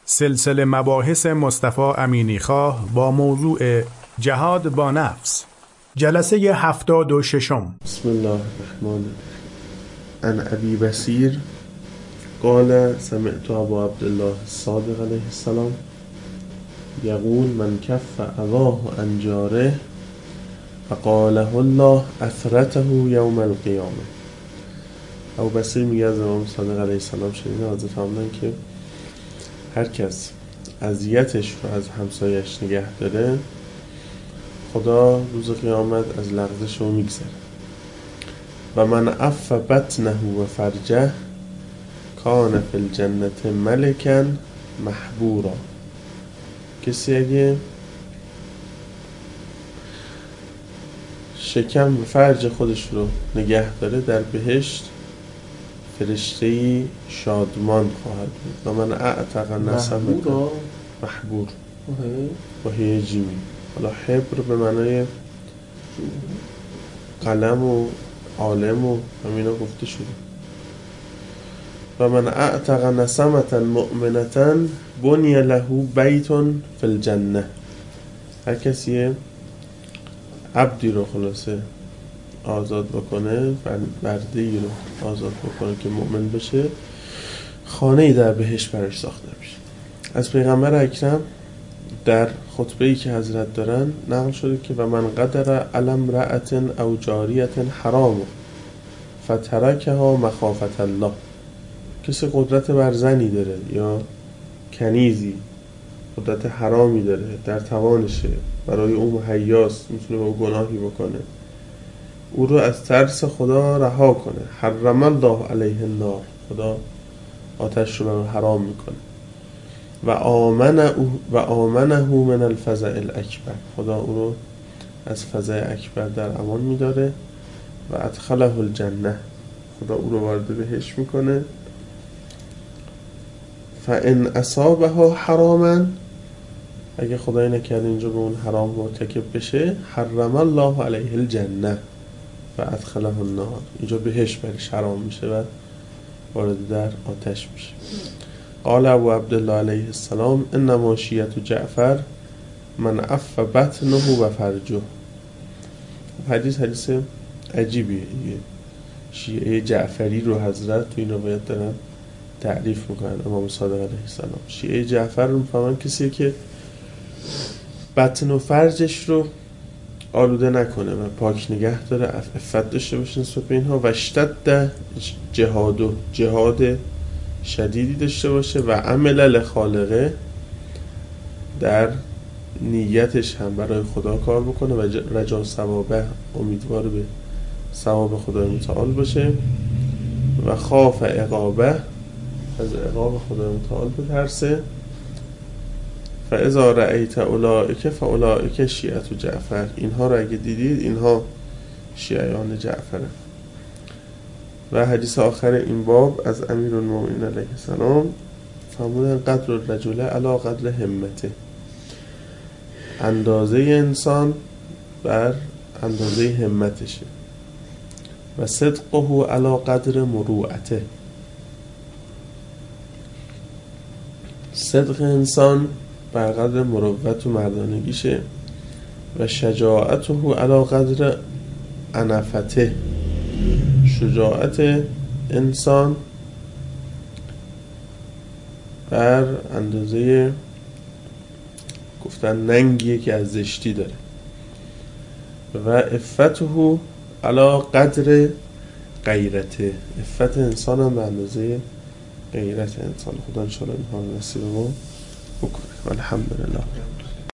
سلسله مباحث مصطفی امینیخواه با موضوع جهاد با نفس، جلسه 76. بسم الله الرحمن الرحیم. عن ابی بصیر قال سمعت ابا عبدالله الصادق علیه السلام یقول من کف اباه عن جاره فقاله الله اثرته یوم القیامه. ابو بصیر میگه از امام صادق علیه السلام شنیده حضرت فرمودن که هر کس اذیتش رو از همسایش نگه داره خدا روز قیامت از لغزش رو میگذره. و من عف بطنه و فرجه کان فی الجنت ملکا محبورا. کسی اگه شکم و فرج خودش رو نگه داره در بهشت فرشته‌ای شادمان خواهد بود. و من اعتق نسمه محبور و هی جیمی. حالا حبر به معنای قلم و عالم و همینا گفته شده. و من اعتق نسمة مؤمنة بنی له بیت فی الجنه. هر کسی عبدی رو خلاصه آزاد بکنه، برده‌ای رو آزاد بکنه که مؤمن بشه، خانه‌ای در بهشت براش ساخته میشه. از پیغمبر اکرم در خطبه‌ای که حضرت دارن نقل شده که و من قدر علی امرأة او جاریة حرام فترکها مخافة الله. کسی قدرت بر زنی داره یا کنیزی قدرت حرامی داره، در توانشه، برای اون مهیاست، میتونه با گناهی بکنه، او رو از ترس خدا رها کنه. حرم الله علیه النار. خدا آتش رو برای حرام میکنه. و آمنه من الفزع الاکبر. خدا او رو از فزع اکبر در امان میداره. و ادخله الجنه. خدا او رو وارد بهشت میکنه. فان اصابها حراما. اگه خدای نکرد اینجا به اون حرام مرتکب بشه، حرم الله علیه الجنه و ادخله النار. اینجا بهشت برش حرام میشه و وارد در آتش میشه. قال ابو عبدالله علیه السلام انما شیعة جعفر من عف بطنه و فرجه. حدیث عجیبیه. شیعه جعفری رو حضرت تو این روایت دارن تعریف میکنن. امام صادق علیه السلام شیعه جعفر رو میفهمن کسی که بطن و فرجش رو آلوده نکنه و پاک نگه داره، عفت داشته باشه نسبت به اینها، و اشتد جهاد شدیدی داشته باشه و عمل لخالقه، در نیتش هم برای خدا کار بکنه و رجا ثوابه، امیدوار به ثواب خدای متعال باشه، و خاف عقابه، از عقاب خدای متعال بترسه. فاذا رأیت اولئک فاولئک شیعة جعفر. اینها رو اگه دیدید اینها شیعیان جعفره. و حدیث آخر این باب از امیرالمومنین علیه السلام فرمودن قدر الرجل علی قدر همته. اندازه انسان بر اندازه همتشه. و صدقه علی قدر مروءته. صدق انسان بر قدر مروت و مردانگیشه. و شجاعته علی قدر انفته. شجاعت انسان بر اندازه گفتن ننگیه که از زشتی داره. و عفته علی قدر غیرته. عفت انسان هم به اندازه غیرت انسان. خدا انشاءالله اینها رو نصیب ما بکنه. الحمدلله.